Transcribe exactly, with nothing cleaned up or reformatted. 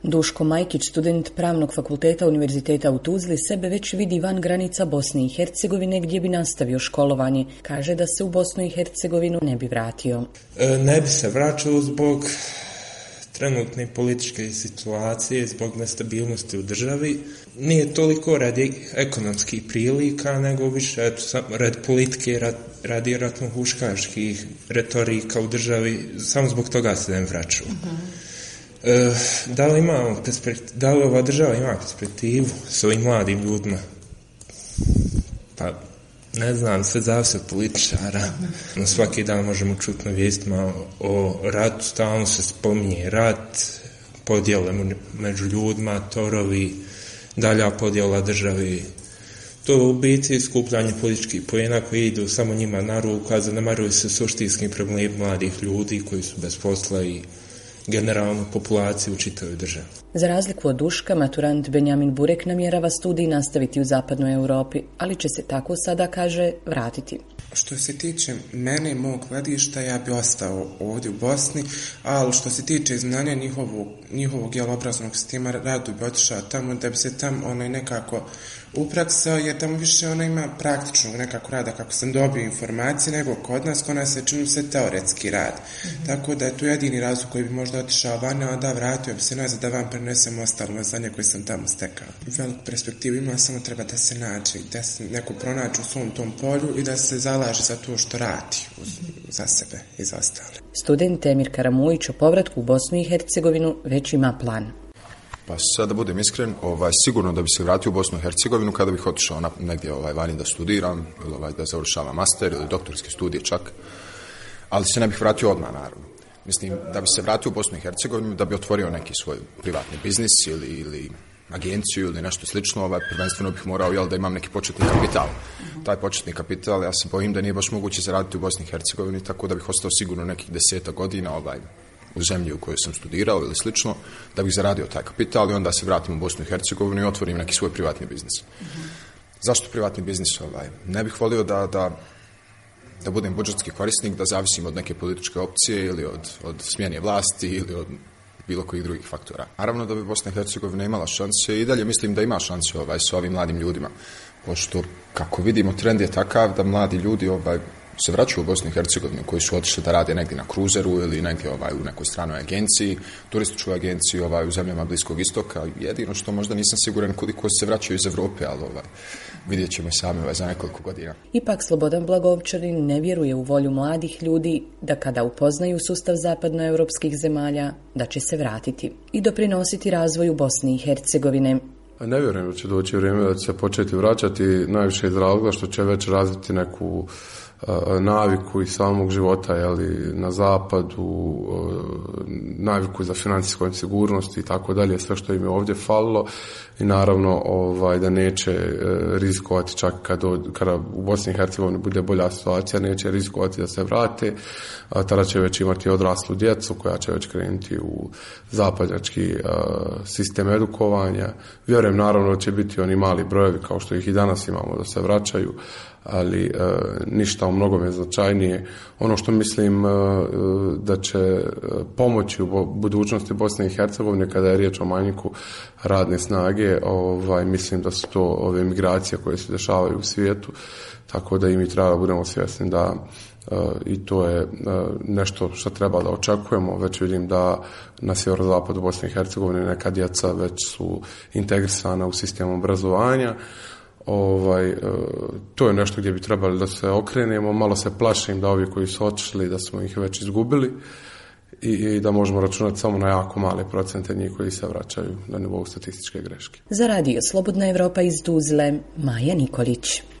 Duško Majkić, student Pravnog fakulteta Univerziteta u Tuzli, sebe već vidi van granica Bosne i Hercegovine gdje bi nastavio školovanje. Kaže da se u Bosnu i Hercegovinu ne bi vratio. E, ne bi se vraćao zbog trenutne političke situacije, zbog nestabilnosti u državi. Nije toliko radi ekonomskih prilika, nego više eto, radi politike, radi, radi ratno-huškaških retorika u državi. Samo zbog toga se ne vraćao. Uh-huh. E, da li imamo perspekt- da li ova država ima perspektivu s ovim mladim ljudima? Pa, ne znam, sve zavisi od političara. No, svaki dan možemo čuti na vijestima o ratu, stalno se spominje rat, podjele među ljudima, torovi, dalja podjela državi. To je u biti skupljanje političkih poena koji idu samo njima na ruku, a zanemaruju se suštinski problemi mladih ljudi koji su bez posla i generalnu populaciju u čitavoj državi. Za razliku od Duška, maturant Benjamin Burek namjerava studij nastaviti u zapadnoj Europi, ali će se tako sada, kaže, vratiti. Što se tiče mene i mog gledišta, ja bi ostao ovdje u Bosni, ali što se tiče znanja njihovog, njihovog jelobraznog sistema, rado bi otišao tamo da bi se tamo onaj nekako upraksao, jer tamo više ona ima praktičnog nekako rada, kako sam dobio informacije, nego kod nas, kod nas se čini se teoretski rad. Mm-hmm. Tako da je tu jedini razlog koji bi možda otišao van, a onda vratio bi se nazad da vam prenesem ostalo znanje koje sam tamo stekao. Veliku perspektivu ima, samo treba da se nađe, da se neko pronađe u svom tom polju i da se zalaže za to što radi uz, za sebe i za ostale. Student Emir Karamujić o povratku u Bosnu i Hercegovinu već ima plan. Pa sad da budem iskren, ovaj, sigurno da bi se vratio u Bosnu i Hercegovinu kada bih otišao na, negdje ovaj, vani da studiram, ili ovaj, da završavam master ili doktorske studije čak, ali se ne bih vratio odmah, naravno. Mislim, da bi se vratio u Bosnu i Hercegovinu, da bi otvorio neki svoj privatni biznis ili, ili agenciju ili nešto slično, ovaj, prvenstveno bih morao jel, da imam neki početni kapital. Uh-huh. Taj početni kapital, ja se bojim da nije baš moguće zaraditi u Bosni i Hercegovini, tako da bih ostao sigurno nekih deseta godina ovaj, u zemlji u kojoj sam studirao ili slično, da bih zaradio taj kapital i onda se vratim u Bosnu i Hercegovinu i otvorim neki svoj privatni biznis. Uh-huh. Zašto privatni biznis? Ovaj? Ne bih volio da, da, da budem budžetski korisnik, da zavisim od neke političke opcije ili od, od smjene vlasti ili od bilo kojih drugih faktora. Naravno da bi Bosna i Hercegovina imala šanse i dalje mislim da ima šanse ovaj, sa ovim mladim ljudima, pošto kako vidimo trend je takav da mladi ljudi ovaj, se vraćaju u Bosnu i Hercegovinu koji su otišli da rade negdje na kruzeru ili negdje ovaj, u nekoj stranoj agenciji, turističkoj agenciji ovaj, u zemljama Bliskog istoka. Jedino što možda nisam siguran koliko se vraćaju iz Evrope, ali ovaj, vidjet ćemo sami ovaj, za nekoliko godina. Ipak Slobodan Blagovčanin ne vjeruje u volju mladih ljudi da kada upoznaju sustav zapadnoevropskih zemalja, da će se vratiti i doprinositi razvoju Bosne i Hercegovine. Ne vjerujem da će doći vrijeme da će se početi vraćati, najviše iz razloga što će već razviti neku naviku iz samog života, jeli, na zapadu, naviku za financijsku sigurnost i tako dalje, sve što im je ovdje falilo i naravno ovaj, da neće rizikovati čak kad, kada u Bosni i Hercegovini bude bolja situacija, neće rizikovati da se vrate, a tada će već imati odraslu djecu koja će već krenuti u zapadnjački sistem edukovanja. Vjerujem naravno da će biti oni mali brojevi kao što ih i danas imamo da se vraćaju, ali e, ništa u mnogome značajnije. Ono što mislim e, da će pomoći u budućnosti Bosne i Hercegovine kada je riječ o manjku radne snage, ovaj, mislim da su to ove migracije koje se dešavaju u svijetu, tako da i mi treba da budemo svjesni da e, i to je e, nešto što treba da očekujemo. Već vidim da na sjeverozapadu Bosne i Hercegovine neka djeca već su integrisana u sistem obrazovanja. Ovaj, to je nešto gdje bi trebali da se okrenemo. Malo se plašim da ovi koji su otišli da smo ih već izgubili i, i da možemo računati samo na jako male procente njih koji se vraćaju na nivou statističke greške. Za radio Slobodna Evropa iz Tuzle, Maja Nikolić.